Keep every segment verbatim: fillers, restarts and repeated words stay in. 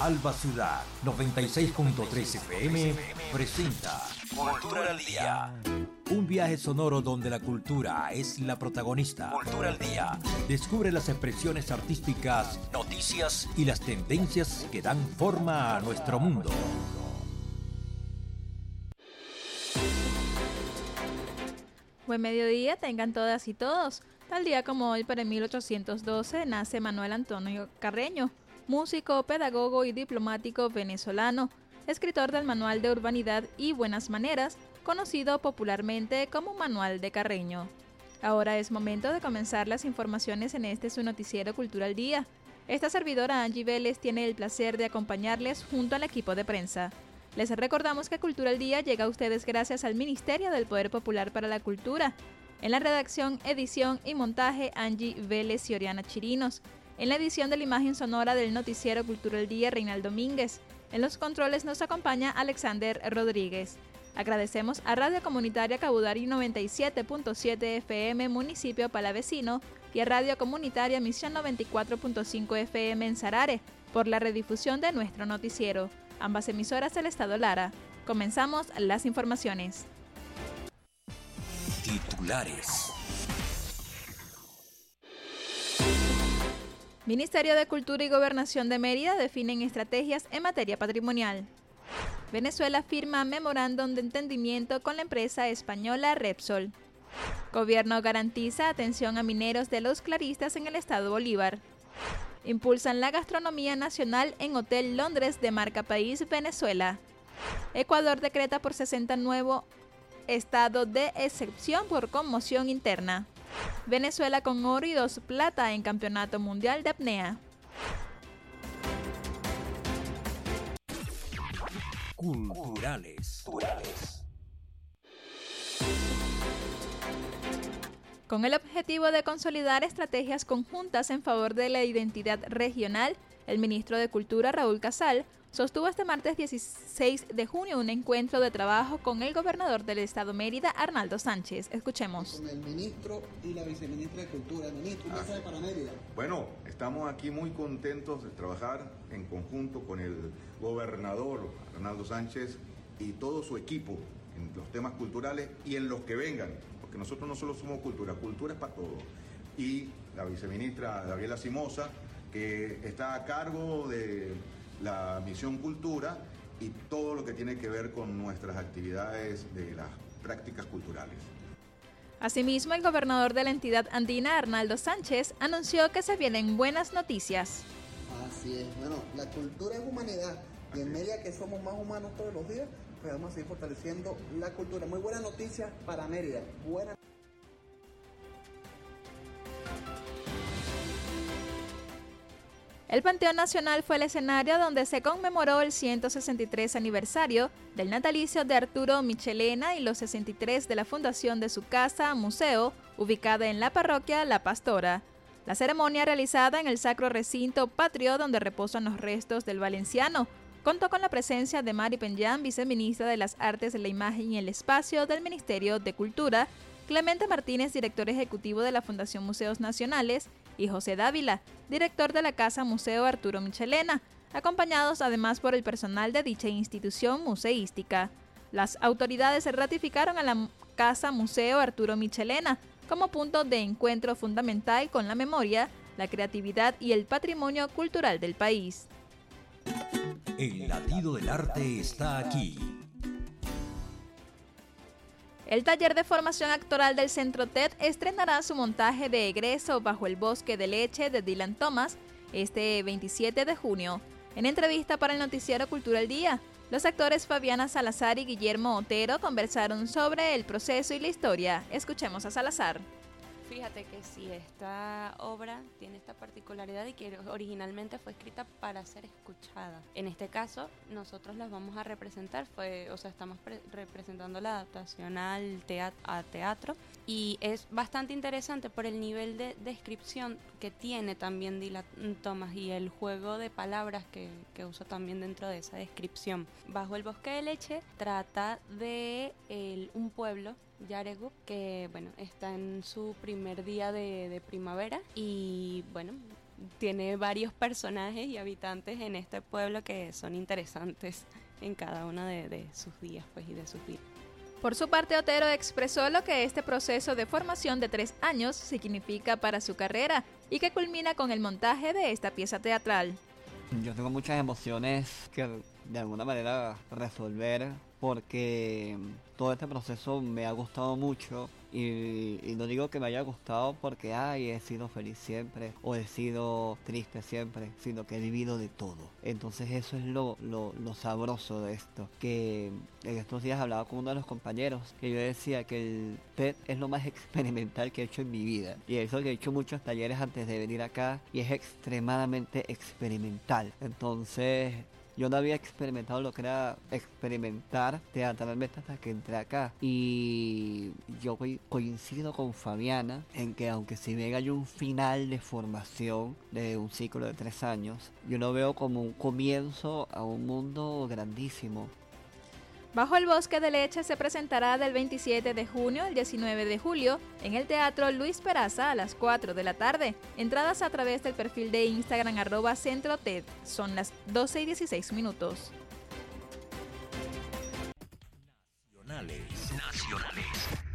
Alba Ciudad noventa y seis punto tres F M presenta Cultura al Día. Un viaje sonoro donde la cultura es la protagonista. Cultura al Día. Descubre las expresiones artísticas, noticias y las tendencias que dan forma a nuestro mundo. Buen mediodía tengan todas y todos. Tal día como hoy, pero en mil ochocientos doce, nace Manuel Antonio Carreño, músico, pedagogo y diplomático venezolano, escritor del Manual de Urbanidad y Buenas Maneras, conocido popularmente como Manual de Carreño. Ahora es momento de comenzar las informaciones en este su noticiero Cultura al Día. Esta servidora Angie Vélez tiene el placer de acompañarles junto al equipo de prensa. Les recordamos que Cultura al Día llega a ustedes gracias al Ministerio del Poder Popular para la Cultura. En la redacción, edición y montaje, Angie Vélez y Oriana Chirinos. En la edición de la imagen sonora del noticiero Cultura al Día, Reinaldo Domínguez. En los controles nos acompaña Alexander Rodríguez. Agradecemos a Radio Comunitaria Cabudari noventa y siete punto siete F M, municipio Palavecino, y a Radio Comunitaria Misión noventa y cuatro punto cinco F M en Sarare, por la redifusión de nuestro noticiero. Ambas emisoras del Estado Lara. Comenzamos las informaciones. Titulares. Ministerio de Cultura y Gobernación de Mérida definen estrategias en materia patrimonial. Venezuela firma memorándum de entendimiento con la empresa española Repsol. Gobierno garantiza atención a mineros de los Claristas en el estado Bolívar. Impulsan la gastronomía nacional en Hotel Londres de marca País Venezuela. Ecuador decreta por sesenta nuevo estado de excepción por conmoción interna. Venezuela con oro y dos plata en Campeonato Mundial de Apnea. Culturales. Con el objetivo de consolidar estrategias conjuntas en favor de la identidad regional, el ministro de Cultura, Raúl Casal, sostuvo este martes dieciséis de junio un encuentro de trabajo con el gobernador del estado Mérida, Arnaldo Sánchez. Escuchemos. Con el ministro y la viceministra de Cultura. Ministro, ¿qué sabe para Mérida? Bueno, estamos aquí muy contentos de trabajar en conjunto con el gobernador Arnaldo Sánchez y todo su equipo en los temas culturales y en los que vengan, porque nosotros no solo somos cultura, cultura es para todos. Y la viceministra Gabriela Simosa, que está a cargo de la misión cultura y todo lo que tiene que ver con nuestras actividades de las prácticas culturales. Asimismo, el gobernador de la entidad andina, Arnaldo Sánchez, anunció que se vienen buenas noticias. Así es, bueno, la cultura es humanidad y en Mérida, que somos más humanos todos los días, pues vamos a seguir fortaleciendo la cultura. Muy buena noticia para Mérida, buena. El Panteón Nacional fue el escenario donde se conmemoró el ciento sesenta y tres aniversario del natalicio de Arturo Michelena y los sesenta y tres de la fundación de su casa museo, ubicada en la parroquia La Pastora. La ceremonia, realizada en el sacro recinto patrio donde reposan los restos del valenciano, contó con la presencia de Mari Penyán, viceministra de las Artes de la Imagen y el Espacio del Ministerio de Cultura, Clemente Martínez, director ejecutivo de la Fundación Museos Nacionales, y José Dávila, director de la Casa Museo Arturo Michelena, acompañados además por el personal de dicha institución museística. Las autoridades ratificaron a la Casa Museo Arturo Michelena como punto de encuentro fundamental con la memoria, la creatividad y el patrimonio cultural del país. El latido del arte está aquí. El taller de formación actoral del Centro T E D estrenará su montaje de egreso Bajo el bosque de leche de Dylan Thomas este veintisiete de junio. En entrevista para el noticiero Cultura al Día, los actores Fabiana Salazar y Guillermo Otero conversaron sobre el proceso y la historia. Escuchemos a Salazar. Fíjate que sí, esta obra tiene esta particularidad y que originalmente fue escrita para ser escuchada. En este caso, nosotros las vamos a representar, fue, o sea, estamos pre- representando la adaptación al teat- a teatro y es bastante interesante por el nivel de descripción que tiene también Dylan Thomas y el juego de palabras que, que usa también dentro de esa descripción. Bajo el bosque de leche trata de el, un pueblo, Yaregup, que bueno, está en su primer día de, de primavera y bueno, tiene varios personajes y habitantes en este pueblo que son interesantes en cada uno de, de sus días, pues, y de sus vidas. Por su parte, Otero expresó lo que este proceso de formación de tres años significa para su carrera y que culmina con el montaje de esta pieza teatral. Yo tengo muchas emociones que de alguna manera resolver porque todo este proceso me ha gustado mucho y, y no digo que me haya gustado porque ay, he sido feliz siempre o he sido triste siempre, sino que he vivido de todo. Entonces eso es lo, lo, lo sabroso de esto, que en estos días hablaba con uno de los compañeros que yo decía que el T E D es lo más experimental que he hecho en mi vida, y eso que he hecho muchos talleres antes de venir acá y es extremadamente experimental. Entonces yo no había experimentado lo que era experimentar teatralmente hasta que entré acá. Y yo coincido con Fabiana en que aunque si bien hay un final de formación de un ciclo de tres años, yo lo veo como un comienzo a un mundo grandísimo. Bajo el Bosque de Leche se presentará del veintisiete de junio al diecinueve de julio en el Teatro Luis Peraza a las cuatro de la tarde. Entradas a través del perfil de Instagram arroba Centro T E D. Son las doce y dieciséis minutos. Nacionales. Nacionales.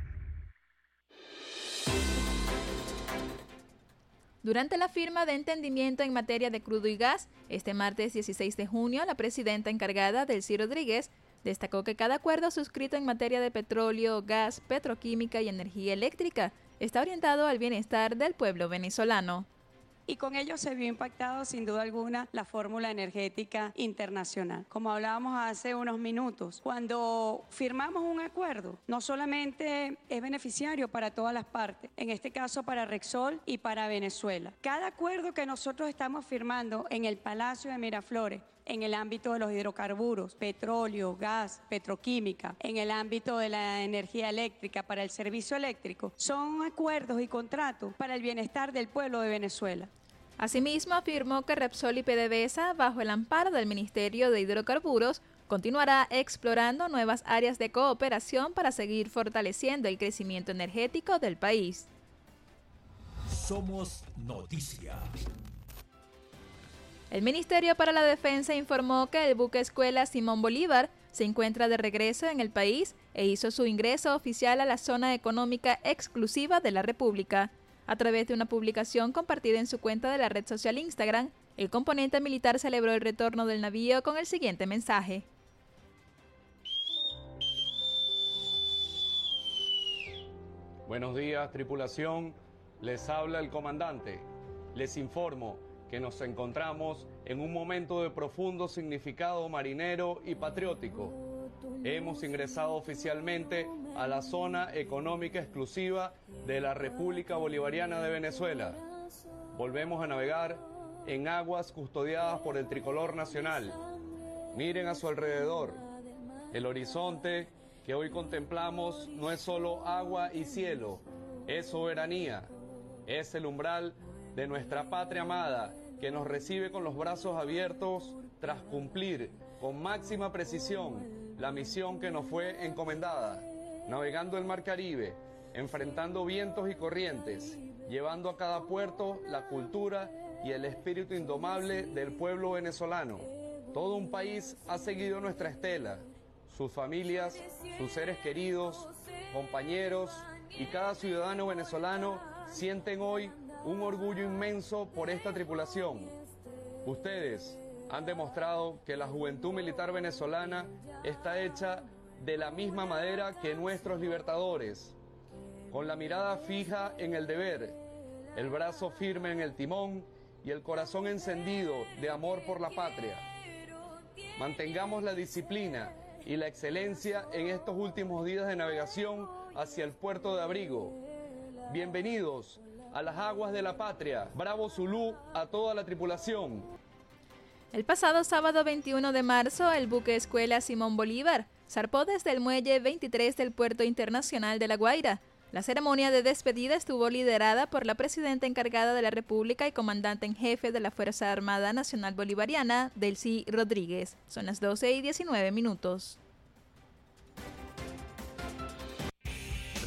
Durante la firma de entendimiento en materia de crudo y gas, este martes dieciséis de junio, la presidenta encargada, Delcy Rodríguez, destacó que cada acuerdo suscrito en materia de petróleo, gas, petroquímica y energía eléctrica está orientado al bienestar del pueblo venezolano. Y con ello se vio impactado sin duda alguna la fórmula energética internacional. Como hablábamos hace unos minutos, cuando firmamos un acuerdo, no solamente es beneficiario para todas las partes, en este caso para Repsol y para Venezuela. Cada acuerdo que nosotros estamos firmando en el Palacio de Miraflores, en el ámbito de los hidrocarburos, petróleo, gas, petroquímica, en el ámbito de la energía eléctrica, para el servicio eléctrico, son acuerdos y contratos para el bienestar del pueblo de Venezuela. Asimismo, afirmó que Repsol y PDVSA, bajo el amparo del Ministerio de Hidrocarburos, continuará explorando nuevas áreas de cooperación para seguir fortaleciendo el crecimiento energético del país. Somos Noticia. El Ministerio para la Defensa informó que el buque escuela Simón Bolívar se encuentra de regreso en el país e hizo su ingreso oficial a la zona económica exclusiva de la República. A través de una publicación compartida en su cuenta de la red social Instagram, el componente militar celebró el retorno del navío con el siguiente mensaje. Buenos días, tripulación. Les habla el comandante. Les informo que nos encontramos en un momento de profundo significado marinero y patriótico. Hemos ingresado oficialmente a la zona económica exclusiva de la República Bolivariana de Venezuela. Volvemos a navegar en aguas custodiadas por el tricolor nacional. Miren a su alrededor. El horizonte que hoy contemplamos no es solo agua y cielo, es soberanía, es el umbral de nuestra patria amada, que nos recibe con los brazos abiertos tras cumplir con máxima precisión la misión que nos fue encomendada, navegando el Mar Caribe, enfrentando vientos y corrientes, llevando a cada puerto la cultura y el espíritu indomable del pueblo venezolano. Todo un país ha seguido nuestra estela, sus familias, sus seres queridos, compañeros y cada ciudadano venezolano sienten hoy un orgullo inmenso por esta tripulación. Ustedes han demostrado que la juventud militar venezolana está hecha de la misma madera que nuestros libertadores, con la mirada fija en el deber, el brazo firme en el timón y el corazón encendido de amor por la patria. Mantengamos la disciplina y la excelencia en estos últimos días de navegación hacia el puerto de abrigo. Bienvenidos a las aguas de la patria. Bravo Zulú a toda la tripulación. El pasado sábado veintiuno de marzo, el buque escuela Simón Bolívar zarpó desde el muelle veintitrés del Puerto Internacional de La Guaira. La ceremonia de despedida estuvo liderada por la presidenta encargada de la República y comandante en jefe de la Fuerza Armada Nacional Bolivariana, Delcy Rodríguez. Son las doce y diecinueve minutos.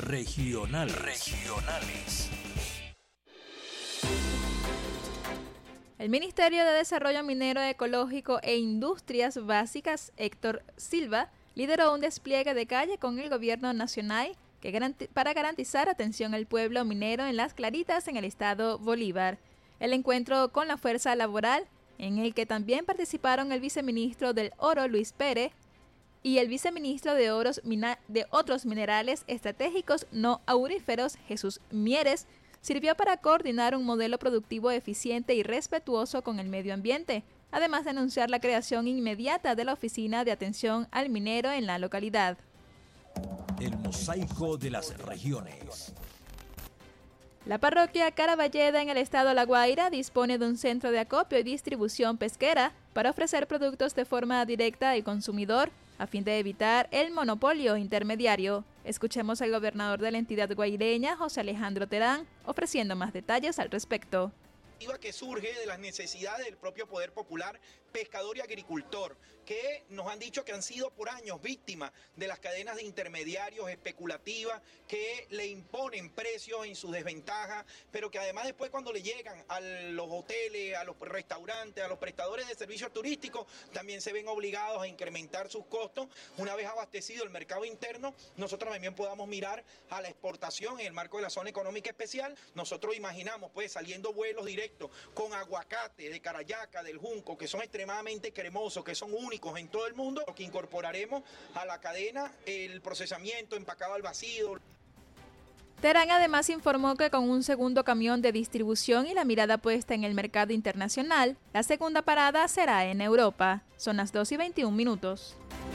Regionales. Regionales. El Ministerio de Desarrollo Minero Ecológico e Industrias Básicas, Héctor Silva, lideró un despliegue de calle con el gobierno nacional que garanti- para garantizar atención al pueblo minero en Las Claritas, en el estado Bolívar. El encuentro con la fuerza laboral, en el que también participaron el viceministro del Oro, Luis Pérez, y el viceministro de, oros, mina- de otros minerales estratégicos no auríferos, Jesús Mieres, sirvió para coordinar un modelo productivo eficiente y respetuoso con el medio ambiente, además de anunciar la creación inmediata de la Oficina de Atención al Minero en la localidad. El mosaico de las regiones. La parroquia Caraballeda en el estado La Guaira dispone de un centro de acopio y distribución pesquera para ofrecer productos de forma directa al consumidor a fin de evitar el monopolio intermediario. Escuchemos al gobernador de la entidad guaireña, José Alejandro Terán, ofreciendo más detalles al respecto. Que surge de las necesidades del propio poder popular, pescador y agricultor, que nos han dicho que han sido por años víctimas de las cadenas de intermediarios especulativas que le imponen precios en su desventaja, pero que además después cuando le llegan a los hoteles, a los restaurantes, a los prestadores de servicios turísticos, también se ven obligados a incrementar sus costos. Una vez abastecido el mercado interno, nosotros también podamos mirar a la exportación en el marco de la zona económica especial. Nosotros imaginamos pues saliendo vuelos directos con aguacate de Carayaca, del Junco, que son extremadamente cremosos, que son únicos en todo el mundo, que incorporaremos a la cadena el procesamiento, empacado al vacío. Terán además informó que con un segundo camión de distribución y la mirada puesta en el mercado internacional, la segunda parada será en Europa. Son las dos y veintiún minutos.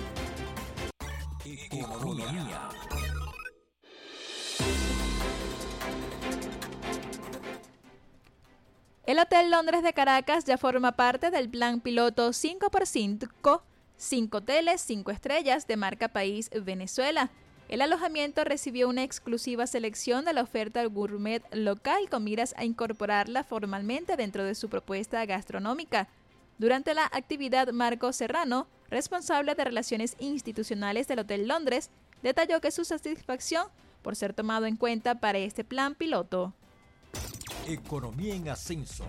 Economía. El Hotel Londres de Caracas ya forma parte del plan piloto cinco por cinco, cinco hoteles, cinco estrellas de marca País Venezuela. El alojamiento recibió una exclusiva selección de la oferta gourmet local con miras a incorporarla formalmente dentro de su propuesta gastronómica. Durante la actividad, Marco Serrano, responsable de Relaciones Institucionales del Hotel Londres, detalló que su satisfacción por ser tomado en cuenta para este plan piloto. Economía en ascenso.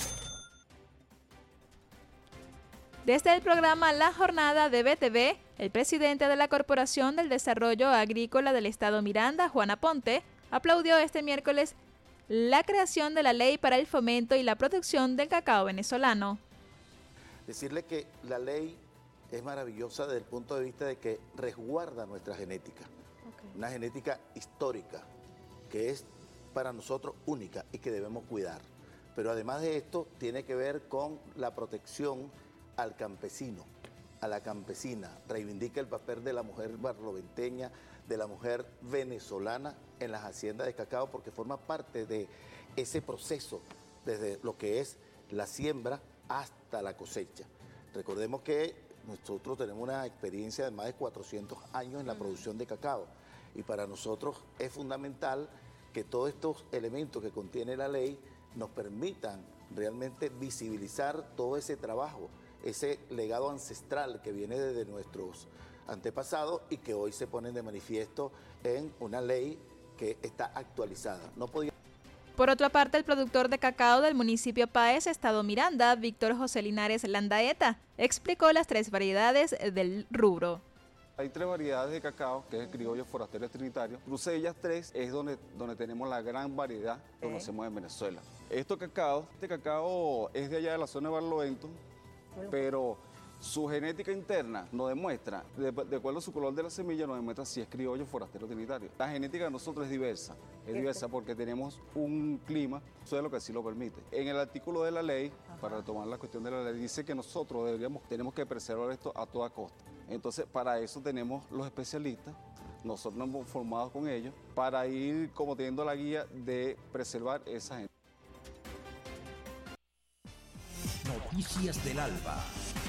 Desde el programa La Jornada de B T V, el presidente de la Corporación del Desarrollo Agrícola del Estado Miranda, Juan Aponte, aplaudió este miércoles la creación de la ley para el fomento y la producción del cacao venezolano. Decirle que la ley es maravillosa desde el punto de vista de que resguarda nuestra genética, okay. Una genética histórica que es para nosotros única y que debemos cuidar. Pero además de esto, tiene que ver con la protección al campesino, a la campesina. Reivindica el papel de la mujer barloventeña, de la mujer venezolana en las haciendas de cacao, porque forma parte de ese proceso, desde lo que es la siembra hasta la cosecha. Recordemos que nosotros tenemos una experiencia de más de cuatrocientos años en la producción de cacao, y para nosotros es fundamental que todos estos elementos que contiene la ley nos permitan realmente visibilizar todo ese trabajo, ese legado ancestral que viene desde nuestros antepasados y que hoy se ponen de manifiesto en una ley que está actualizada. No podía... Por otra parte, el productor de cacao del municipio Páez, Estado Miranda, Víctor José Linares Landaeta, explicó las tres variedades del rubro. Hay tres variedades de cacao, que es el criollo, forastero y trinitario. Cruce ellas tres es donde, donde tenemos la gran variedad que ¿Eh? conocemos en Venezuela. Esto cacao, este cacao es de allá de la zona de Barlovento, pero su genética interna nos demuestra, de, de acuerdo a su color de la semilla, nos demuestra si es criollo, forastero o trinitario. La genética de nosotros es diversa, es diversa porque tenemos un clima, suelo que así lo permite. En el artículo de la ley, Ajá. para retomar la cuestión de la ley, dice que nosotros deberíamos, tenemos que preservar esto a toda costa. Entonces, para eso tenemos los especialistas, nosotros nos hemos formado con ellos, para ir como teniendo la guía de preservar esa gente. Noticias del Alba.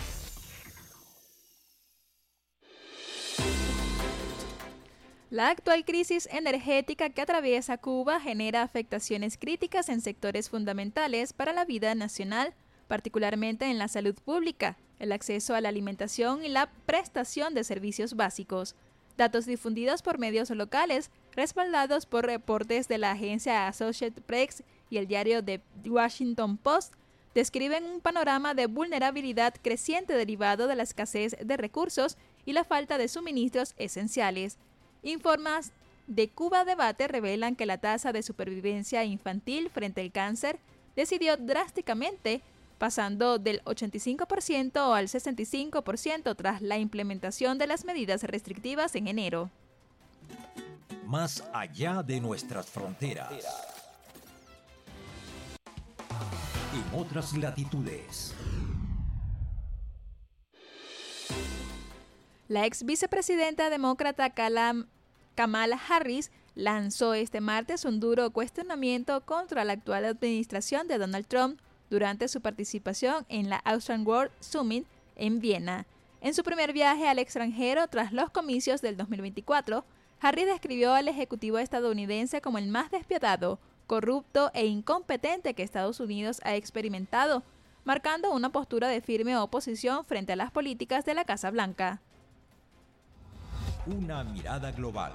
La actual crisis energética que atraviesa Cuba genera afectaciones críticas en sectores fundamentales para la vida nacional, particularmente en la salud pública, el acceso a la alimentación y la prestación de servicios básicos. Datos difundidos por medios locales, respaldados por reportes de la agencia Associated Press y el diario The Washington Post, describen un panorama de vulnerabilidad creciente derivado de la escasez de recursos y la falta de suministros esenciales. Informes de Cuba Debate revelan que la tasa de supervivencia infantil frente al cáncer decidió drásticamente, pasando del ochenta y cinco por ciento al sesenta y cinco por ciento tras la implementación de las medidas restrictivas en enero. Más allá de nuestras fronteras. En otras latitudes. La ex vicepresidenta demócrata Kamala Harris lanzó este martes un duro cuestionamiento contra la actual administración de Donald Trump durante su participación en la Austrian World Summit en Viena. En su primer viaje al extranjero tras los comicios del dos mil veinticuatro, Harris describió al ejecutivo estadounidense como el más despiadado, corrupto e incompetente que Estados Unidos ha experimentado, marcando una postura de firme oposición frente a las políticas de la Casa Blanca. Una mirada global.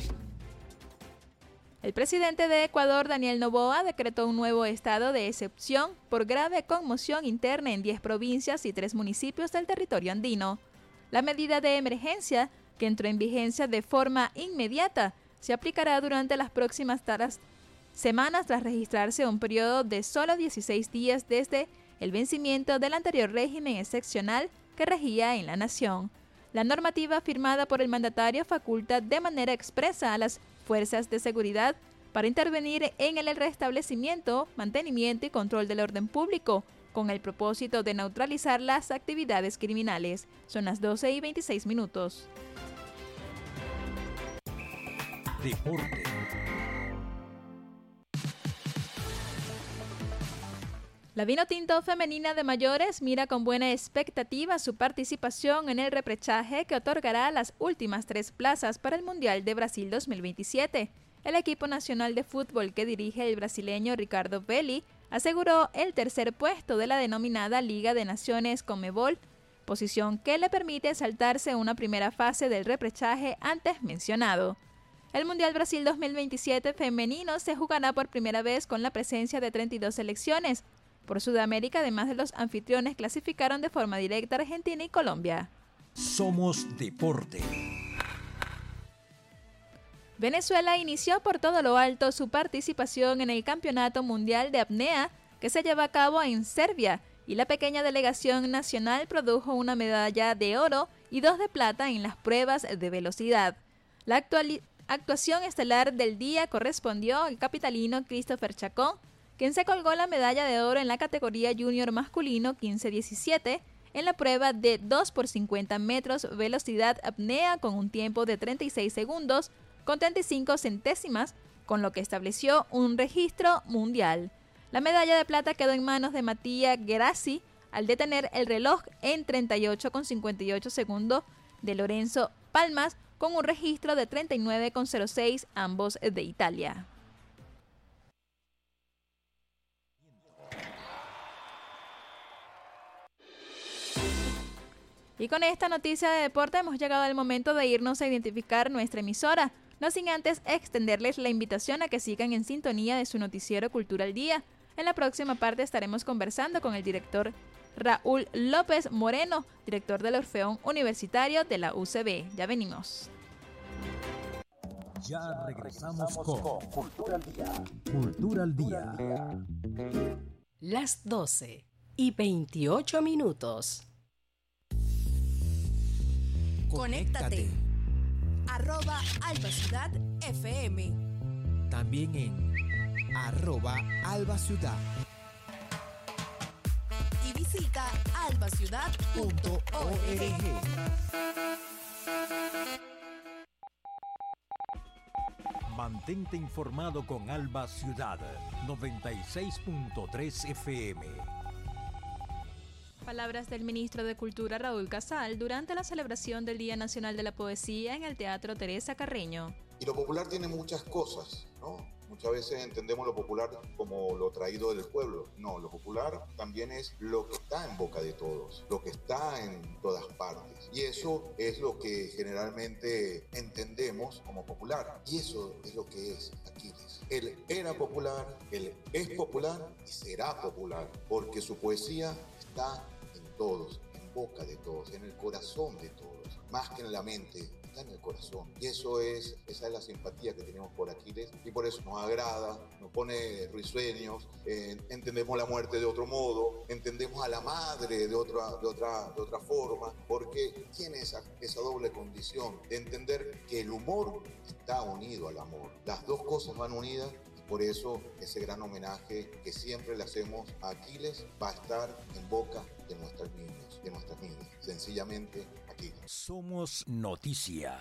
El presidente de Ecuador, Daniel Noboa, decretó un nuevo estado de excepción por grave conmoción interna en diez provincias y tres municipios del territorio andino. La medida de emergencia, que entró en vigencia de forma inmediata, se aplicará durante las próximas taras, semanas tras registrarse un periodo de solo dieciséis días desde el vencimiento del anterior régimen excepcional que regía en la nación. La normativa firmada por el mandatario faculta de manera expresa a las fuerzas de seguridad para intervenir en el restablecimiento, mantenimiento y control del orden público, con el propósito de neutralizar las actividades criminales. Son las doce y veintiséis minutos. Deporte. La Vinotinto femenina de mayores mira con buena expectativa su participación en el repechaje que otorgará las últimas tres plazas para el Mundial de Brasil dos mil veintisiete. El equipo nacional de fútbol que dirige el brasileño Ricardo Belli aseguró el tercer puesto de la denominada Liga de Naciones Conmebol, posición que le permite saltarse una primera fase del repechaje antes mencionado. El Mundial Brasil dos mil veintisiete femenino se jugará por primera vez con la presencia de treinta y dos selecciones. Por Sudamérica, además de los anfitriones, clasificaron de forma directa Argentina y Colombia. Somos Deporte. Venezuela inició por todo lo alto su participación en el Campeonato Mundial de Apnea que se lleva a cabo en Serbia, y la pequeña delegación nacional produjo una medalla de oro y dos de plata en las pruebas de velocidad. La actuali- actuación estelar del día correspondió al capitalino Christopher Chacón, quien se colgó la medalla de oro en la categoría junior masculino quince diecisiete en la prueba de dos por cincuenta metros velocidad apnea con un tiempo de treinta y seis segundos con treinta y cinco centésimas, con lo que estableció un registro mundial. La medalla de plata quedó en manos de Mattia Gerasi al detener el reloj en treinta y ocho con cincuenta y ocho segundos de Lorenzo Palmas con un registro de treinta y nueve con cero seis, ambos de Italia. Y con esta noticia de deporte hemos llegado al momento de irnos a identificar nuestra emisora, no sin antes extenderles la invitación a que sigan en sintonía de su noticiero Cultura al Día. En la próxima parte estaremos conversando con el director Raúl López Moreno, director del Orfeón Universitario de la U C B. Ya venimos. Ya regresamos con Cultura al Día. Cultura al Día. Las doce y veintiocho minutos. Conéctate. Arroba Alba Ciudad F M. También en arroba Alba Ciudad. Y visita albaciudad punto org. Mantente informado con Alba Ciudad noventa y seis punto tres F M. Palabras del ministro de Cultura Raúl Casal durante la celebración del Día Nacional de la Poesía en el Teatro Teresa Carreño. Y lo popular tiene muchas cosas, ¿no? Muchas veces entendemos lo popular como lo traído del pueblo. No, lo popular también es lo que está en boca de todos, lo que está en todas partes. Y eso es lo que generalmente entendemos como popular. Y eso es lo que es Aquiles. Él era popular, él es popular y será popular, porque su poesía está en todos, en boca de todos, en el corazón de todos, más que en la mente. Está en el corazón. Y eso es, esa es la simpatía que tenemos por Aquiles y por eso nos agrada, nos pone risueños, eh, entendemos la muerte de otro modo, entendemos a la madre de otra, de otra, de otra forma, porque tiene esa, esa doble condición de entender que el humor está unido al amor. Las dos cosas van unidas. Por eso ese gran homenaje que siempre le hacemos a Aquiles va a estar en boca de nuestros niños, de nuestras niñas. Sencillamente Aquiles. Somos noticia.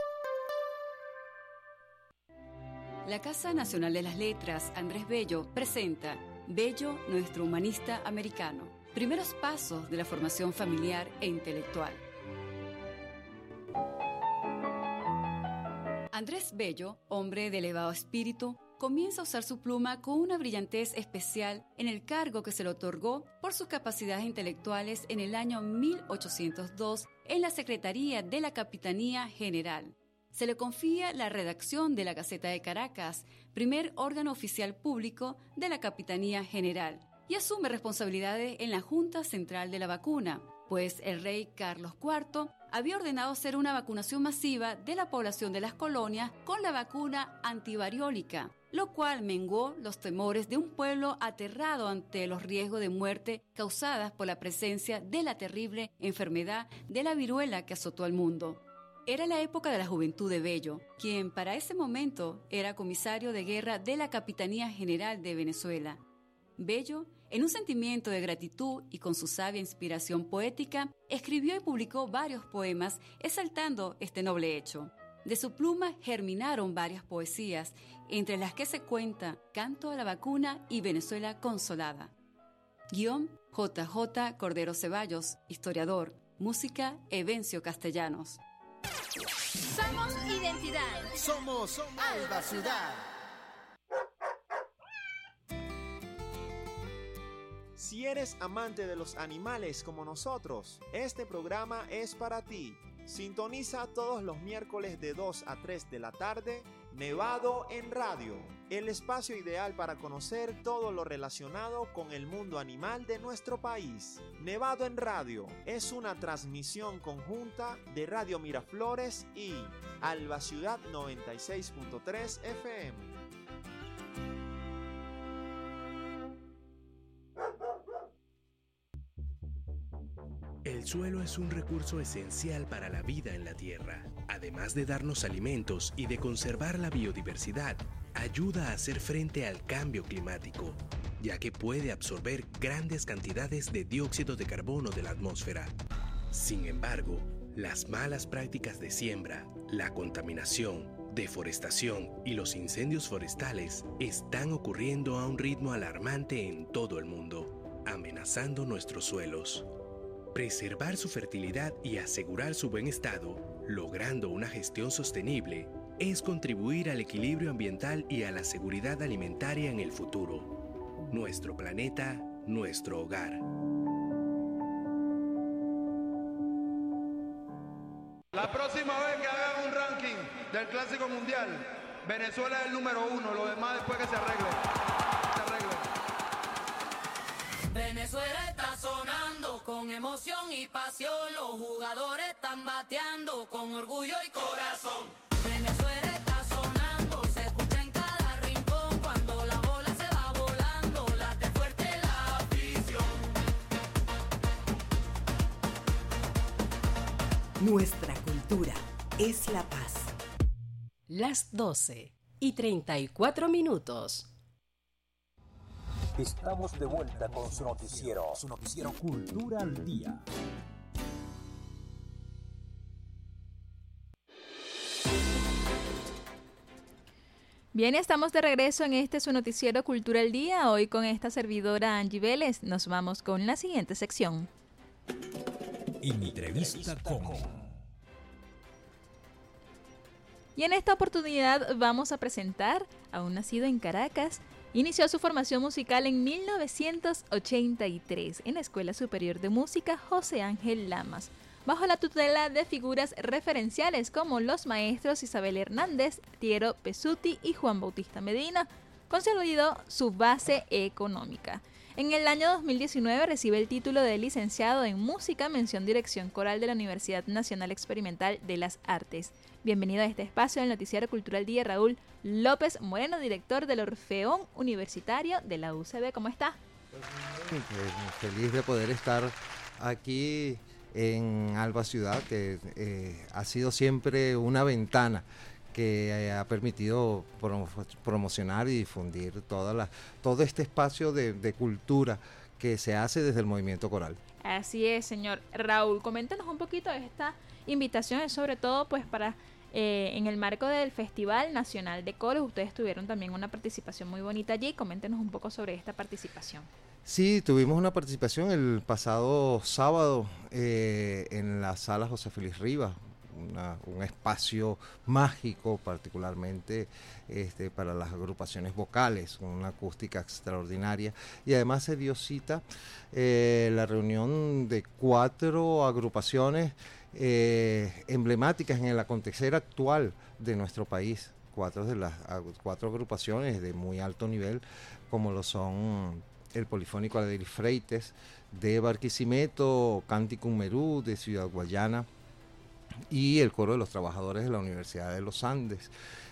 La Casa Nacional de las Letras, Andrés Bello, presenta Bello, nuestro humanista americano. Primeros pasos de la formación familiar e intelectual. Andrés Bello, hombre de elevado espíritu, comienza a usar su pluma con una brillantez especial en el cargo que se le otorgó por sus capacidades intelectuales en el año mil ochocientos dos en la Secretaría de la Capitanía General. Se le confía la redacción de la Gaceta de Caracas, primer órgano oficial público de la Capitanía General, y asume responsabilidades en la Junta Central de la Vacuna, pues el rey Carlos cuarto había ordenado hacer una vacunación masiva de la población de las colonias con la vacuna antivariólica, lo cual menguó los temores de un pueblo aterrado ante los riesgos de muerte causadas por la presencia de la terrible enfermedad de la viruela que azotó al mundo. Era la época de la juventud de Bello, quien para ese momento era comisario de guerra de la Capitanía General de Venezuela. Bello, en un sentimiento de gratitud y con su sabia inspiración poética, escribió y publicó varios poemas exaltando este noble hecho. De su pluma germinaron varias poesías, entre las que se cuenta Canto a la Vacuna y Venezuela Consolada. Guión J J Cordero Ceballos, historiador. Música Evencio Castellanos. Somos identidad. Somos Alba Ciudad. Si eres amante de los animales como nosotros, este programa es para ti. Sintoniza todos los miércoles de dos a tres de la tarde, Nevado en Radio, el espacio ideal para conocer todo lo relacionado con el mundo animal de nuestro país. Nevado en Radio es una transmisión conjunta de Radio Miraflores y Alba Ciudad noventa y seis punto tres F M. El suelo es un recurso esencial para la vida en la Tierra. Además de darnos alimentos y de conservar la biodiversidad, ayuda a hacer frente al cambio climático, ya que puede absorber grandes cantidades de dióxido de carbono de la atmósfera. Sin embargo, las malas prácticas de siembra, la contaminación, deforestación y los incendios forestales están ocurriendo a un ritmo alarmante en todo el mundo, amenazando nuestros suelos. Preservar su fertilidad y asegurar su buen estado, logrando una gestión sostenible, es contribuir al equilibrio ambiental y a la seguridad alimentaria en el futuro. Nuestro planeta, nuestro hogar. La próxima vez que hagan un ranking del Clásico Mundial, Venezuela es el número uno, lo demás después que se arregle. Se arregle. Venezuela está sonando con emoción y pasión, los jugadores están bateando con orgullo y corazón. Venezuela está sonando, se escucha en cada rincón, cuando la bola se va volando, late fuerte la afición. Nuestra cultura es la paz. Las doce y treinta y cuatro minutos. Estamos de vuelta con su noticiero, su noticiero Cultura al Día. Bien, estamos de regreso en este su noticiero Cultura al Día. Hoy con esta servidora Angie Vélez nos vamos con la siguiente sección. Entrevista con... Y en esta oportunidad vamos a presentar a un nacido en Caracas. Inició su formación musical en mil novecientos ochenta y tres en la Escuela Superior de Música José Ángel Lamas, bajo la tutela de figuras referenciales como los maestros Isabel Hernández, Tiero Pesuti y Juan Bautista Medina. Consolidó su base económica. En el año dos mil diecinueve recibe el título de licenciado en Música, mención Dirección Coral de la Universidad Nacional Experimental de las Artes. Bienvenido a este espacio del Noticiero Cultural Día, Raúl López Moreno, director del Orfeón Universitario de la U C B. ¿Cómo está? Pues, feliz de poder estar aquí en Alba Ciudad, que eh, ha sido siempre una ventana que ha permitido promo- promocionar y difundir toda la, todo este espacio de, de cultura que se hace desde el movimiento coral. Así es, señor Raúl. Coméntanos un poquito de esta invitación, sobre todo pues para eh, en el marco del Festival Nacional de Coros. Ustedes tuvieron también una participación muy bonita allí. Coméntenos un poco sobre esta participación. Sí, tuvimos una participación el pasado sábado eh, en la sala José Félix Rivas. Una, un espacio mágico particularmente este, para las agrupaciones vocales, con una acústica extraordinaria, y además se dio cita eh, la reunión de cuatro agrupaciones eh, emblemáticas en el acontecer actual de nuestro país, cuatro de las cuatro agrupaciones de muy alto nivel, como lo son el Polifónico Adelis Freites de Barquisimeto, Cánticum Merú de Ciudad Guayana, y el Coro de los Trabajadores de la Universidad de los Andes,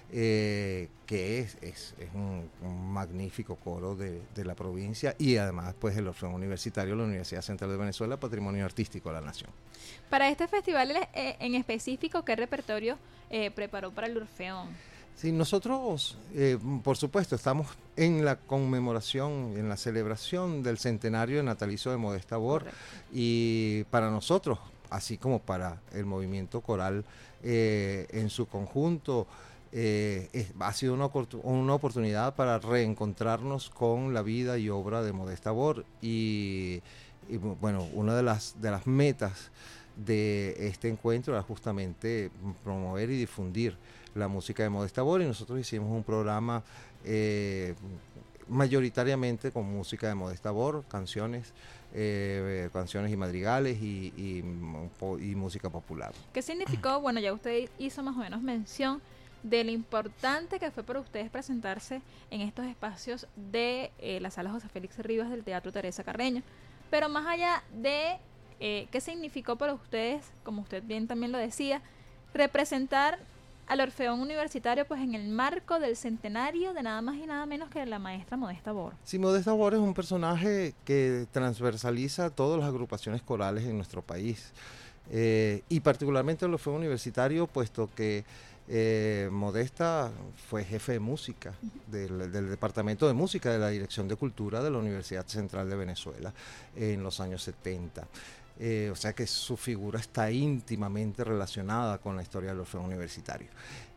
eh, que es, es, es un, un magnífico coro de, de la provincia, y además pues el Orfeón Universitario de la Universidad Central de Venezuela, Patrimonio Artístico de la Nación. Para este festival eh, en específico, ¿qué repertorio eh, preparó para el Orfeón? Sí, nosotros, eh, por supuesto, estamos en la conmemoración, en la celebración del centenario de natalicio de Modesta Bor. Correcto. Y para nosotros, así como para el movimiento coral eh, en su conjunto, eh, es, ha sido una, una oportunidad para reencontrarnos con la vida y obra de Modesta Bor, y, y bueno, una de las, de las metas de este encuentro era justamente promover y difundir la música de Modesta Bor, y nosotros hicimos un programa eh, mayoritariamente con música de Modesta Bor, canciones Eh, canciones y madrigales y, y, y música popular. ¿Qué significó? Bueno, ya usted hizo más o menos mención de lo importante que fue para ustedes presentarse en estos espacios de eh, la sala José Félix Rivas del Teatro Teresa Carreño, pero más allá de eh, qué significó para ustedes, como usted bien también lo decía, representar al Orfeón Universitario pues en el marco del centenario de nada más y nada menos que la maestra Modesta Bor. Sí, Modesta Bor es un personaje que transversaliza todas las agrupaciones corales en nuestro país, eh, y particularmente el Orfeón Universitario, puesto que eh, Modesta fue jefe de música del, del Departamento de Música de la Dirección de Cultura de la Universidad Central de Venezuela en los años setenta. Eh, o sea que su figura está íntimamente relacionada con la historia del Orfeón Universitario.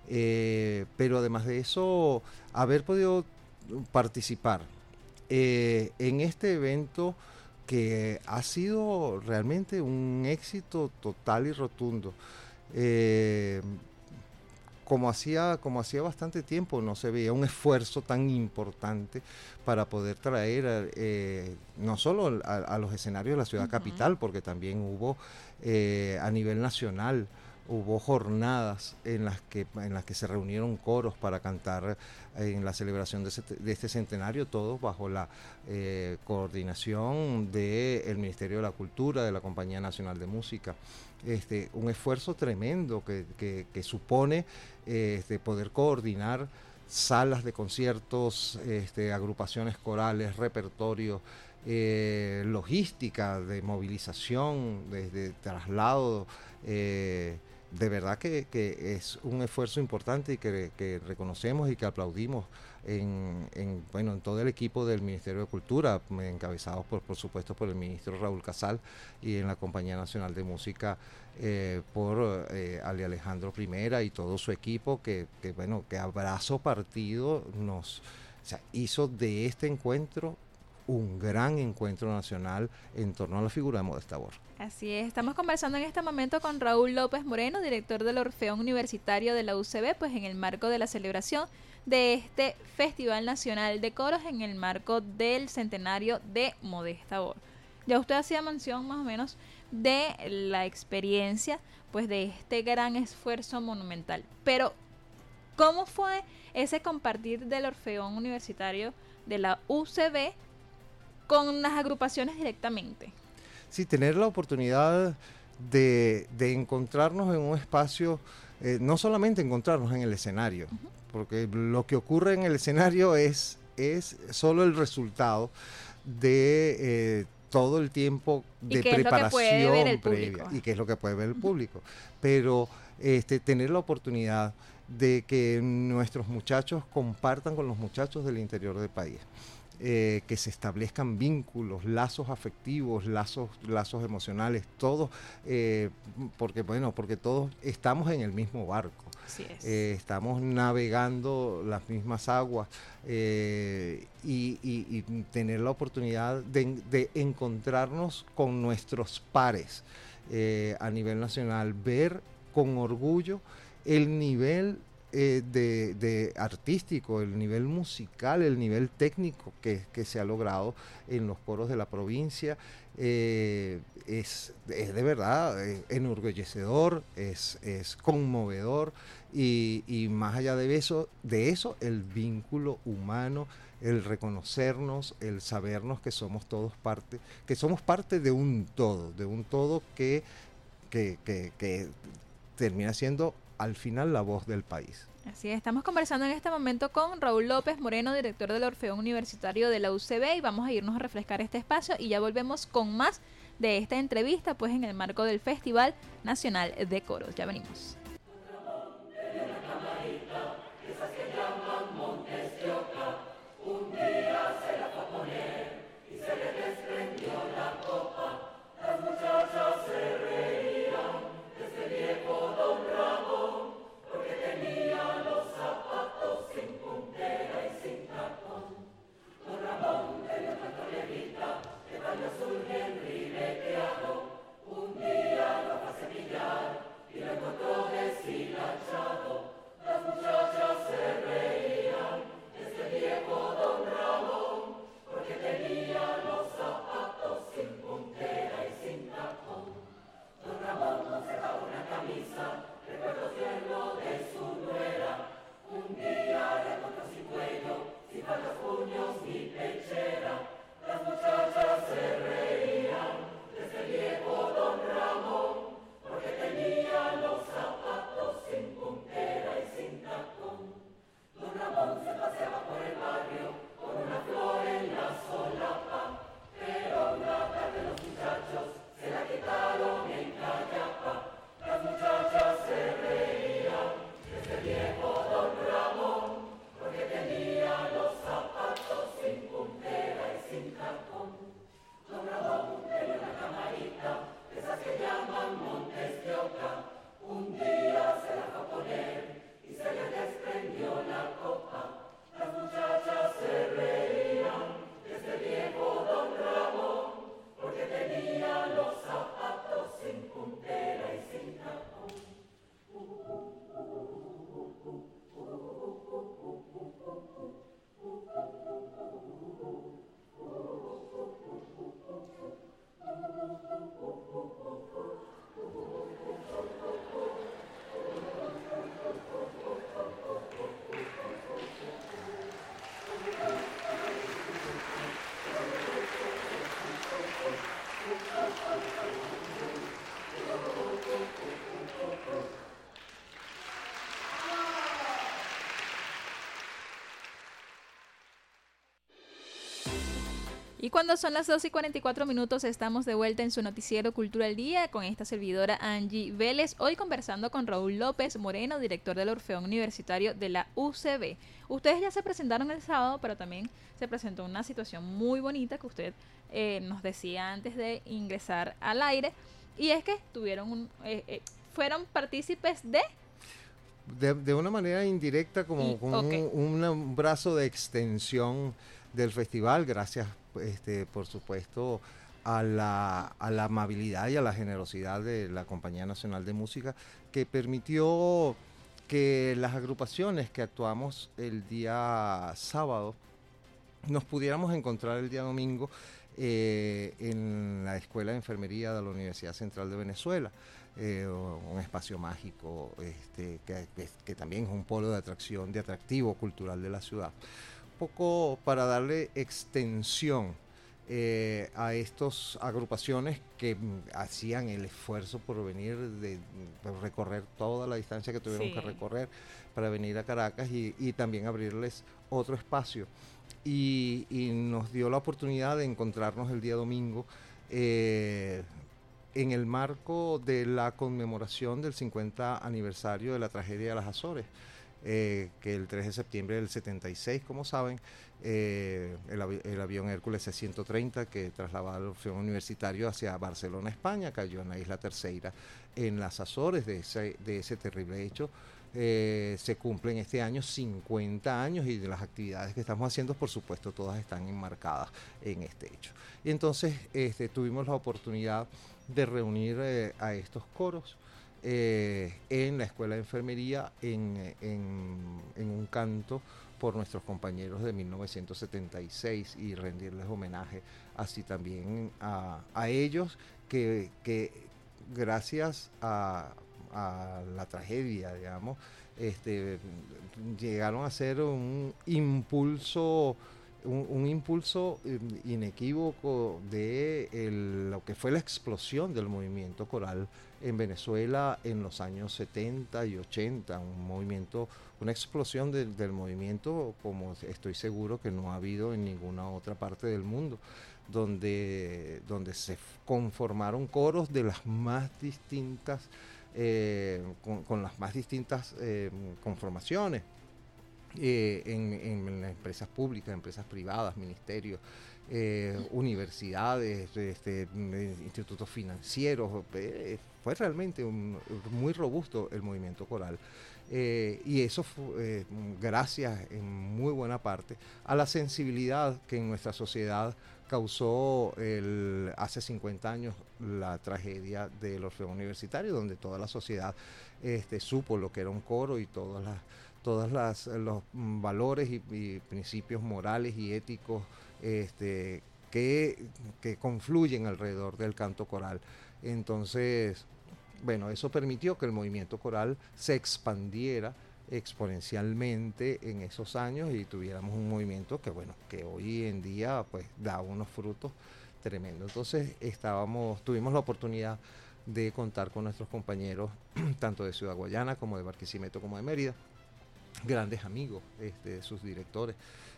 Eh, pero además de eso, haber podido participar eh, en este evento que ha sido realmente un éxito total y rotundo. Eh, Como hacía, como hacía bastante tiempo no se veía un esfuerzo tan importante para poder traer eh, no solo a, a los escenarios de la ciudad uh-huh. capital, porque también hubo eh, a nivel nacional, hubo jornadas en las que en las que se reunieron coros para cantar eh, en la celebración de, ese, de este centenario, todos bajo la eh, coordinación del Ministerio de la Cultura, de la Compañía Nacional de Música. Este, un esfuerzo tremendo que, que, que supone eh, este, poder coordinar salas de conciertos, este, agrupaciones corales, repertorio, eh, logística de movilización, de, de traslado. Eh, de verdad que, que es un esfuerzo importante y que, que reconocemos y que aplaudimos en, en, bueno, en todo el equipo del Ministerio de Cultura, encabezados por, por supuesto por el ministro Raúl Casal, y en la Compañía Nacional de Música eh, por eh, Ale Alejandro Primera y todo su equipo, que, que bueno, que a brazo partido nos, o sea, hizo de este encuentro un gran encuentro nacional en torno a la figura de Modesta Borg. Así es, estamos conversando en este momento con Raúl López Moreno, director del Orfeón Universitario de la U C B, pues en el marco de la celebración de este Festival Nacional de Coros en el marco del centenario de Modesta Borg. Ya usted hacía mención más o menos de la experiencia pues de este gran esfuerzo monumental, pero ¿cómo fue ese compartir del Orfeón Universitario de la U C B con las agrupaciones directamente? Sí, tener la oportunidad de, de encontrarnos en un espacio, eh, no solamente encontrarnos en el escenario, uh-huh. porque lo que ocurre en el escenario es, es solo el resultado de eh, todo el tiempo de preparación previa y qué es lo que puede ver el público. Pero este, tener la oportunidad de que nuestros muchachos compartan con los muchachos del interior del país. Eh, que se establezcan vínculos, lazos afectivos, lazos, lazos emocionales, todos, eh, porque bueno, porque todos estamos en el mismo barco, Así es. eh, estamos navegando las mismas aguas eh, y, y, y tener la oportunidad de, de encontrarnos con nuestros pares eh, a nivel nacional, ver con orgullo el nivel Eh, de, de artístico, el nivel musical, el nivel técnico que, que se ha logrado en los coros de la provincia, eh, es, es de verdad eh, enorgullecedor, es, es conmovedor y, y más allá de eso, de eso el vínculo humano, el reconocernos, el sabernos que somos todos parte, que somos parte de un todo, de un todo que, que, que, que termina siendo al final la voz del país. Así es, estamos conversando en este momento con Raúl López Moreno, director del Orfeón Universitario de la U C B, y vamos a irnos a refrescar este espacio y ya volvemos con más de esta entrevista, pues en el marco del Festival Nacional de Coros. Ya venimos. Y cuando son las dos y cuarenta y cuatro minutos estamos de vuelta en su noticiero Cultura al Día con esta servidora Angie Vélez, hoy conversando con Raúl López Moreno, director del Orfeón Universitario de la U C B. Ustedes ya se presentaron el sábado, pero también se presentó una situación muy bonita que usted eh, nos decía antes de ingresar al aire, y es que tuvieron un, eh, eh, fueron partícipes de... De, de una manera indirecta, como, como okay. un, un brazo de extensión del festival, gracias este, por supuesto, a la, a la amabilidad y a la generosidad de la Compañía Nacional de Música, que permitió que las agrupaciones que actuamos el día sábado nos pudiéramos encontrar el día domingo eh, en la Escuela de Enfermería de la Universidad Central de Venezuela, eh, un espacio mágico este, que, que, que también es un polo de atracción, de atractivo cultural de la ciudad. Un poco para darle extensión eh, a estas agrupaciones que mm, hacían el esfuerzo por venir, de, por recorrer toda la distancia que tuvieron sí. que recorrer para venir a Caracas y, y también abrirles otro espacio. Y, y nos dio la oportunidad de encontrarnos el día domingo eh, en el marco de la conmemoración del cincuenta aniversario de la tragedia de las Azores, eh, que el tres de septiembre del setenta y seis, como saben, eh, el, avi el avión Hércules C ciento treinta que trasladaba al Orfeón Universitario hacia Barcelona, España, cayó en la isla Terceira, en las Azores de ese, de ese terrible hecho. Eh, se cumplen este año cincuenta años y de las actividades que estamos haciendo, por supuesto, todas están enmarcadas en este hecho. Y entonces este, tuvimos la oportunidad de reunir eh, a estos coros eh, en la Escuela de Enfermería en, en, en un canto por nuestros compañeros de mil novecientos setenta y seis y rendirles homenaje así también a, a ellos que, que gracias a a la tragedia, digamos, este, llegaron a ser un impulso, un, un impulso inequívoco de el, lo que fue la explosión del movimiento coral en Venezuela en los años setenta y ochenta, un movimiento, una explosión de, del movimiento como estoy seguro que no ha habido en ninguna otra parte del mundo, donde, donde se conformaron coros de las más distintas Eh, con, con las más distintas eh, conformaciones eh, en, en empresas públicas, empresas privadas, ministerios, eh, universidades, este, institutos financieros. Eh, fue realmente un, muy robusto el movimiento coral. Eh, y eso fue eh, gracias en muy buena parte a la sensibilidad que en nuestra sociedad causó el, hace cincuenta años la tragedia del Orfeón Universitario, donde toda la sociedad este, supo lo que era un coro y todas las, todas las, los valores y, y principios morales y éticos este, que, que confluyen alrededor del canto coral. Entonces, bueno, eso permitió que el movimiento coral se expandiera exponencialmente en esos años y tuviéramos un movimiento que, bueno, que hoy en día pues da unos frutos tremendos. Entonces estábamos, tuvimos la oportunidad de contar con nuestros compañeros tanto de Ciudad Guayana como de Barquisimeto como de Mérida, grandes amigos, este, sus directores,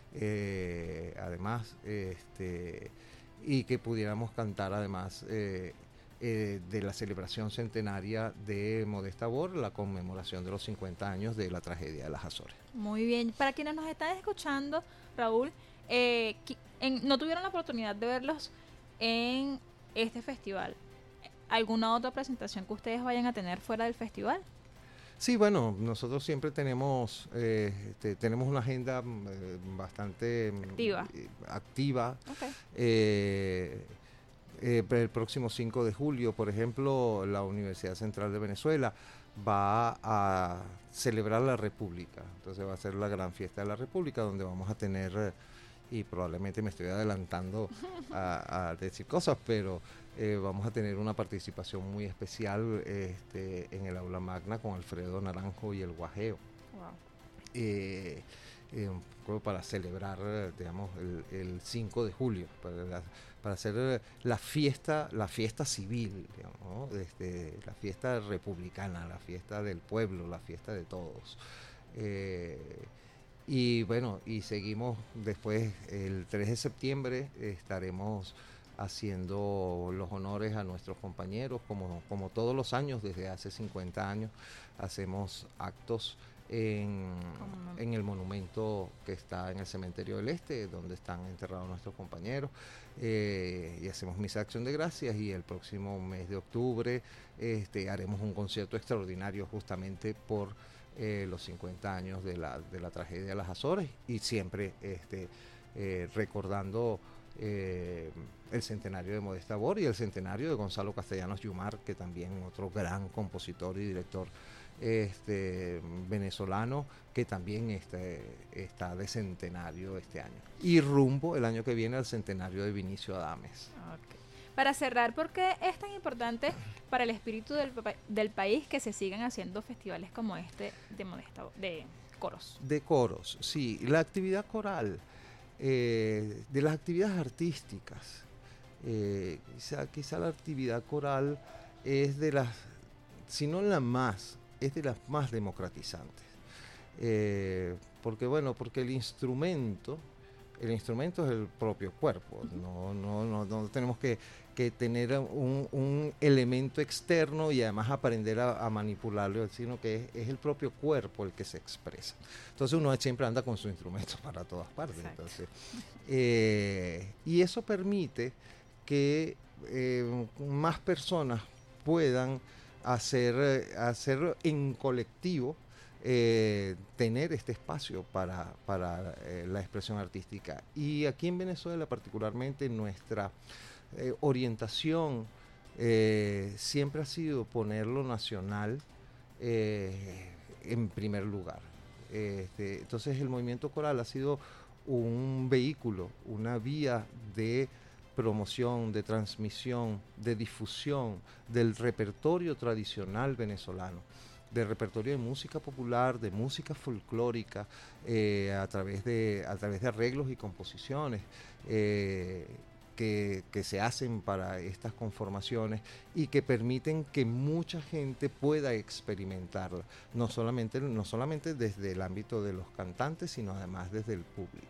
eh, además, este, y que pudiéramos cantar además eh, Eh, de la celebración centenaria de Modesta Bor, la conmemoración de los cincuenta años de la tragedia de las Azores. Muy bien, para quienes nos están escuchando, Raúl, eh, en, no tuvieron la oportunidad de verlos en este festival. ¿Alguna otra presentación que ustedes vayan a tener fuera del festival? Sí, bueno, nosotros siempre tenemos eh, te, tenemos una agenda eh, bastante activa. Eh, activa. Okay. Eh, Eh, el próximo cinco de julio, por ejemplo, la Universidad Central de Venezuela va a celebrar la República. Entonces va a ser la gran fiesta de la República, donde vamos a tener, y probablemente me estoy adelantando a, a decir cosas, pero eh, vamos a tener una participación muy especial este, en el aula magna con Alfredo Naranjo y el Guajeo. Wow. Eh, eh, un poco para celebrar, digamos, el, el cinco de julio, para, la, para hacer la fiesta, la fiesta civil, digamos, ¿no? Este, la fiesta republicana, la fiesta del pueblo, la fiesta de todos. Eh, y bueno, y seguimos después, el tres de septiembre, estaremos haciendo los honores a nuestros compañeros, como, como todos los años, desde hace cincuenta años, hacemos actos En, en el monumento que está en el Cementerio del Este, donde están enterrados nuestros compañeros, eh, y hacemos misa de acción de gracias, y el próximo mes de octubre este, haremos un concierto extraordinario justamente por eh, los cincuenta años de la, de la tragedia de las Azores, y siempre este, eh, recordando eh, el centenario de Modesta Bor y el centenario de Gonzalo Castellanos Yumar, que también otro gran compositor y director este venezolano, que también este, está de centenario este año. Y rumbo el año que viene al centenario de Vinicio Adames. Okay. Para cerrar, ¿por qué es tan importante para el espíritu del, del país que se sigan haciendo festivales como este de Modesta, de coros? De coros, sí. La actividad coral, eh, de las actividades artísticas, eh, quizá, quizá la actividad coral es de las, si no la más, es de las más democratizantes. Eh, porque bueno, porque el instrumento, el instrumento es el propio cuerpo, no, no, no, no tenemos que, que tener un, un elemento externo y además aprender a, a manipularlo, sino que es, es el propio cuerpo el que se expresa. Entonces uno siempre anda con su instrumento para todas partes. Entonces, eh, y eso permite que eh, más personas puedan hacer, hacer en colectivo, eh, tener este espacio para, para eh, la expresión artística. Y aquí en Venezuela particularmente nuestra eh, orientación eh, siempre ha sido poner lo nacional eh, en primer lugar. Este, entonces el movimiento coral ha sido un vehículo, una vía de promoción, de transmisión, de difusión del repertorio tradicional venezolano, del repertorio de música popular, de música folclórica, eh, a través de a través de arreglos y composiciones eh, que, que se hacen para estas conformaciones y que permiten que mucha gente pueda experimentarla, no solamente, no solamente desde el ámbito de los cantantes, sino además desde el público.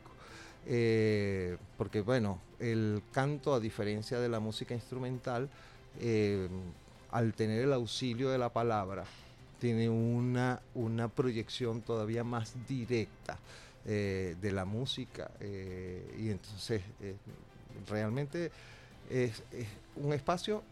Eh, porque bueno, el canto, a diferencia de la música instrumental, eh, al tener el auxilio de la palabra, tiene una, una proyección todavía más directa eh, de la música eh, y entonces eh, realmente es, es un espacio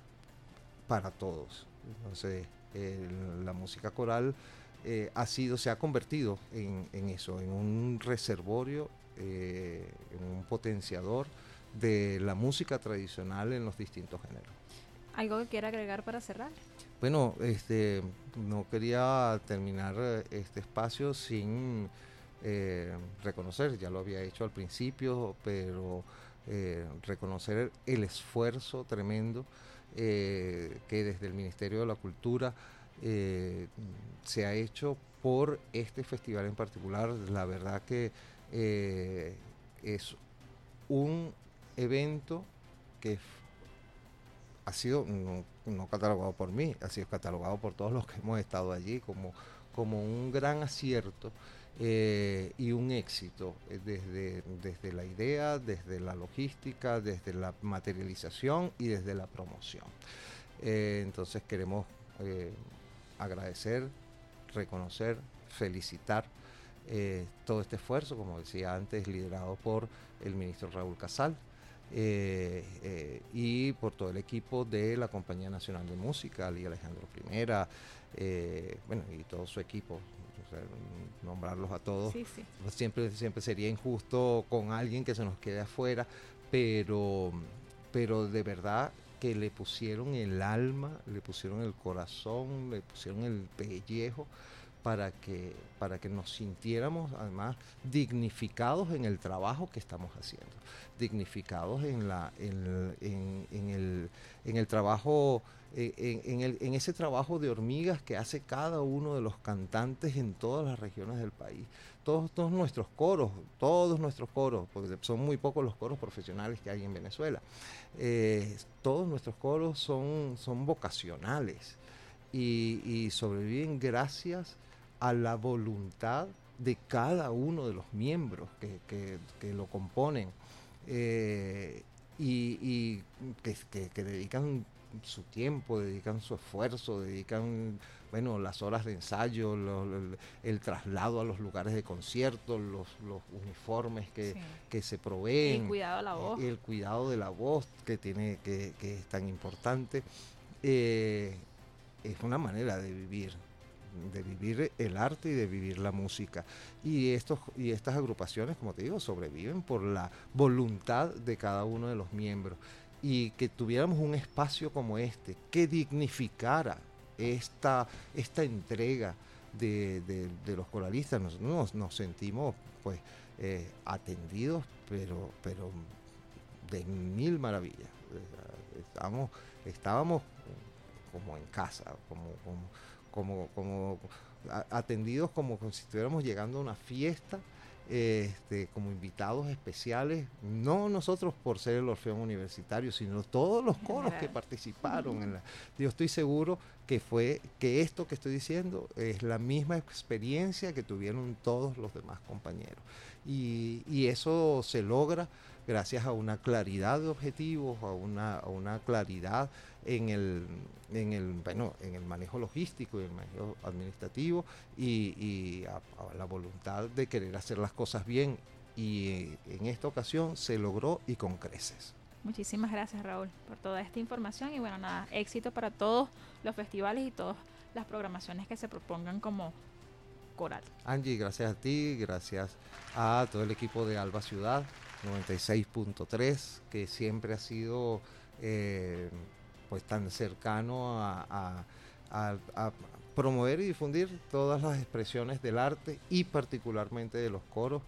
para todos. Entonces eh, la música coral eh, ha sido, se ha convertido en, en eso, en un reservorio, Eh, un potenciador de la música tradicional en los distintos géneros. ¿Algo que quiera agregar para cerrar? Bueno, este, no quería terminar este espacio sin eh, reconocer, ya lo había hecho al principio, pero eh, reconocer el esfuerzo tremendo eh, que desde el Ministerio de la Cultura eh, se ha hecho por este festival en particular. La verdad que Eh, es un evento que f- ha sido no, no catalogado por mí, ha sido catalogado por todos los que hemos estado allí como, como un gran acierto eh, y un éxito eh, desde, desde la idea, desde la logística, desde la materialización y desde la promoción. Eh, entonces queremos eh, agradecer, reconocer, felicitar Eh, todo este esfuerzo, como decía antes, liderado por el ministro Raúl Casal eh, eh, y por todo el equipo de la Compañía Nacional de Música, Ali Alejandro Primera, eh, bueno, y todo su equipo, o sea, nombrarlos a todos. Sí, sí. Siempre, siempre sería injusto con alguien que se nos quede afuera, pero, pero de verdad que le pusieron el alma, le pusieron el corazón, le pusieron el pellejo para que, para que nos sintiéramos además dignificados en el trabajo que estamos haciendo, dignificados en, la, en, en, en, el, en el trabajo, en, en, el, en ese trabajo de hormigas que hace cada uno de los cantantes en todas las regiones del país. Todos, todos nuestros coros, todos nuestros coros, porque son muy pocos los coros profesionales que hay en Venezuela, eh, todos nuestros coros son, son vocacionales y, y sobreviven gracias a la voluntad de cada uno de los miembros que, que, que lo componen eh, y, y que, que, que dedican su tiempo, dedican su esfuerzo, dedican bueno las horas de ensayo, lo, lo, el traslado a los lugares de concierto, los, los uniformes que, sí. que se proveen, el cuidado de la voz, el cuidado de la voz que tiene que, que es tan importante. Eh, es una manera de vivir de vivir el arte y de vivir la música. Y, estos, y estas agrupaciones, como te digo, sobreviven por la voluntad de cada uno de los miembros. Y que tuviéramos un espacio como este que dignificara esta, esta entrega de, de, de los coralistas. Nos, nos, nos sentimos pues eh, atendidos, pero, pero de mil maravillas. Estábamos, estábamos como en casa, como, como, como, como atendidos como si estuviéramos llegando a una fiesta. Este, como invitados especiales, no nosotros por ser el Orfeón Universitario, sino todos los coros que participaron en la, yo estoy seguro que fue que esto que estoy diciendo es la misma experiencia que tuvieron todos los demás compañeros, y, y eso se logra gracias a una claridad de objetivos, a una, a una claridad en el, en el, bueno, en el manejo logístico y el manejo administrativo, y, y a, a la voluntad de querer hacer las cosas bien, y en esta ocasión se logró y con creces. Muchísimas gracias, Raúl, por toda esta información, y bueno, nada, éxito para todos los festivales y todas las programaciones que se propongan como coral. Angie, gracias a ti, gracias a todo el equipo de Alba Ciudad noventa y seis punto tres, que siempre ha sido eh, pues tan cercano a, a, a, a promover y difundir todas las expresiones del arte y particularmente de los coros,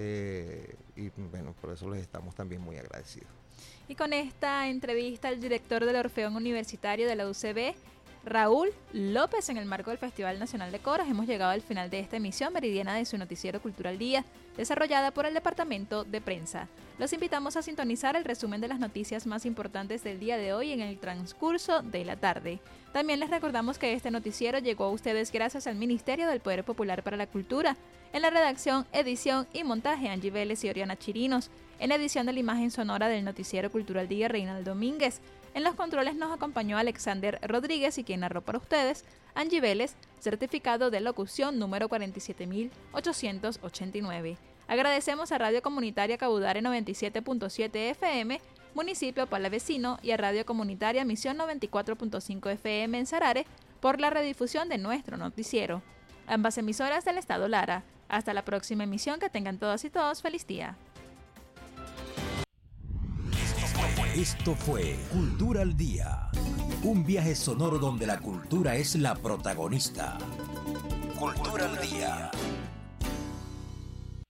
eh, y bueno, por eso les estamos también muy agradecidos. Y con esta entrevista al director del Orfeón Universitario de la U C B, Raúl López, en el marco del Festival Nacional de Coros, hemos llegado al final de esta emisión meridiana de su noticiero Cultural Día, desarrollada por el Departamento de Prensa. Los invitamos a sintonizar el resumen de las noticias más importantes del día de hoy en el transcurso de la tarde. También les recordamos que este noticiero llegó a ustedes gracias al Ministerio del Poder Popular para la Cultura. En la redacción, edición y montaje, Angie Vélez y Oriana Chirinos. En edición de la imagen sonora del noticiero Cultural Día, Reinaldo Domínguez. En los controles nos acompañó Alexander Rodríguez, y quien narró para ustedes, Angie Vélez, certificado de locución número cuarenta y siete mil ochocientos ochenta y nueve. Agradecemos a Radio Comunitaria Cabudare noventa y siete punto siete F M, Municipio Palavecino, y a Radio Comunitaria Misión noventa y cuatro punto cinco F M en Sarare por la redifusión de nuestro noticiero. Ambas emisoras del Estado Lara. Hasta la próxima emisión, que tengan todas y todos feliz día. Esto fue Cultura al Día, un viaje sonoro donde la cultura es la protagonista. Cultura al Día.